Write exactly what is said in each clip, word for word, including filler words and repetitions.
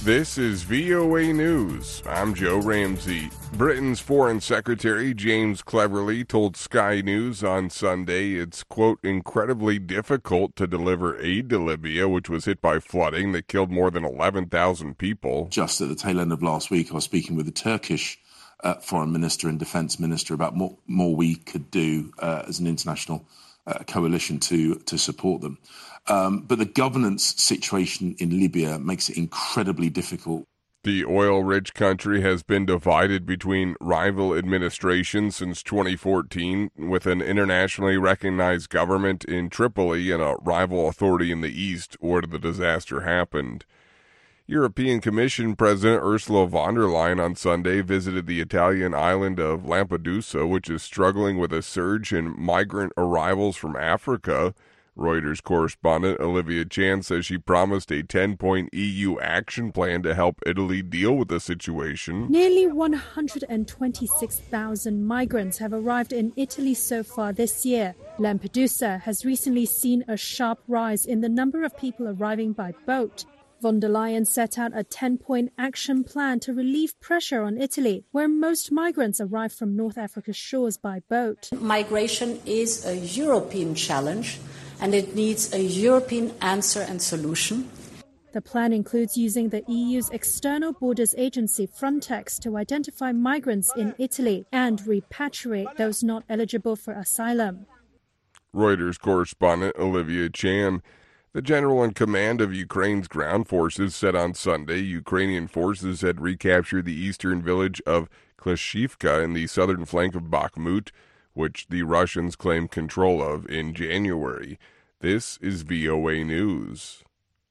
This is V O A News. I'm Joe Ramsey. Britain's Foreign Secretary James Cleverly told Sky News on Sunday it's, quote, incredibly difficult to deliver aid to Libya, which was hit by flooding that killed more than eleven thousand people. Just at the tail end of last week, I was speaking with the Turkish uh, foreign minister and defence minister about what more we could do uh, as an international uh, coalition to, to support them. Um, but the governance situation in Libya makes it incredibly difficult. The oil-rich country has been divided between rival administrations since twenty fourteen, with an internationally recognized government in Tripoli and a rival authority in the east where the disaster happened. European Commission President Ursula von der Leyen on Sunday visited the Italian island of Lampedusa, which is struggling with a surge in migrant arrivals from Africa. Reuters correspondent Olivia Chan says she promised a ten-point E U action plan to help Italy deal with the situation. Nearly one hundred twenty-six thousand migrants have arrived in Italy so far this year. Lampedusa has recently seen a sharp rise in the number of people arriving by boat. Von der Leyen set out a ten-point action plan to relieve pressure on Italy, where most migrants arrive from North Africa's shores by boat. Migration is a European challenge, and it needs a European answer and solution. The plan includes using the E U's external borders agency Frontex to identify migrants in Italy and repatriate those not eligible for asylum. Reuters correspondent Olivia Chan. The general in command of Ukraine's ground forces said on Sunday Ukrainian forces had recaptured the eastern village of Klashivka in the southern flank of Bakhmut, which the Russians claimed control of in January. This is V O A News.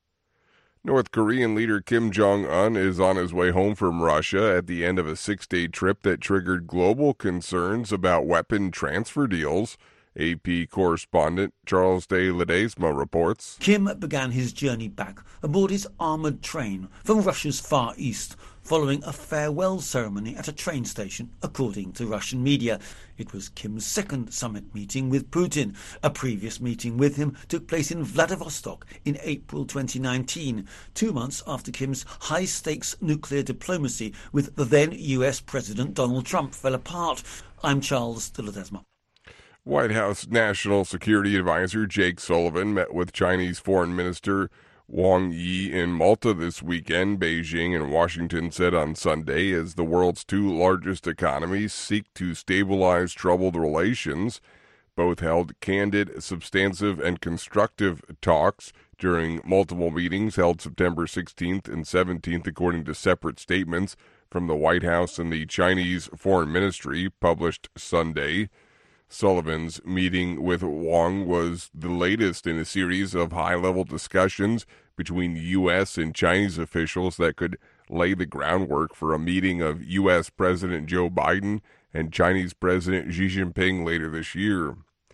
North Korean leader Kim Jong-un is on his way home from Russia at the end of a six-day trip that triggered global concerns about weapon transfer deals. A P correspondent Charles de Ledesma reports. Kim began his journey back aboard his armoured train from Russia's Far East, following a farewell ceremony at a train station, according to Russian media. It was Kim's second summit meeting with Putin. A previous meeting with him took place in Vladivostok in April twenty nineteen, two months after Kim's high-stakes nuclear diplomacy with the then U S President Donald Trump fell apart. I'm Charles de Ledesma. White House National Security Advisor Jake Sullivan met with Chinese Foreign Minister Wang Yi in Malta this weekend. Beijing and Washington said on Sunday as the world's two largest economies seek to stabilize troubled relations. Both held candid, substantive, and constructive talks during multiple meetings held September sixteenth and seventeenth, according to separate statements from the White House and the Chinese Foreign Ministry published Sunday. Sullivan's meeting with Wang was the latest in a series of high-level discussions between U S and Chinese officials that could lay the groundwork for a meeting of U S President Joe Biden and Chinese President Xi Jinping later this year.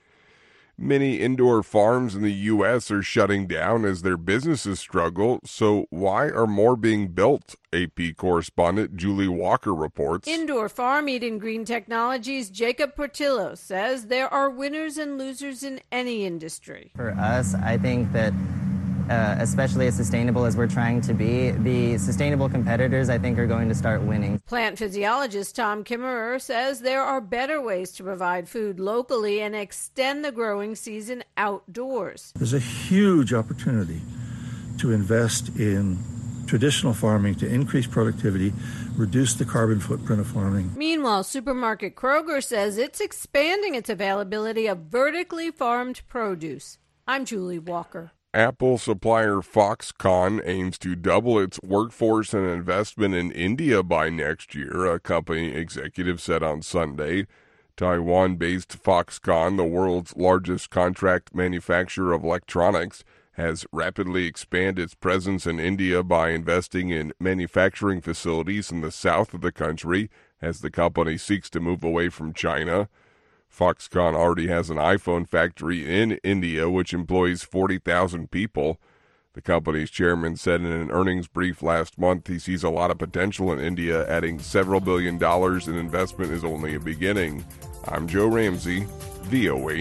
Many indoor farms in the U S are shutting down as their businesses struggle, so why are more being built? A P correspondent Julie Walker reports. Indoor farm Eden Green Technologies' Jacob Portillo says there are winners and losers in any industry. For us, I think that uh, especially as sustainable as we're trying to be, the sustainable competitors, I think, are going to start winning. Plant physiologist Tom Kimmerer says there are better ways to provide food locally and extend the growing season outdoors. There's a huge opportunity to invest in traditional farming to increase productivity, reduce the carbon footprint of farming. Meanwhile, supermarket Kroger says it's expanding its availability of vertically farmed produce. I'm Julie Walker. Apple supplier Foxconn aims to double its workforce and investment in India by next year, a company executive said on Sunday. Taiwan-based Foxconn, the world's largest contract manufacturer of electronics, has rapidly expanded its presence in India by investing in manufacturing facilities in the south of the country as the company seeks to move away from China. Foxconn already has an iPhone factory in India, which employs forty thousand people. The company's chairman said in an earnings brief last month he sees a lot of potential in India, adding several billion dollars in investment is only a beginning. I'm Joe Ramsey, V O A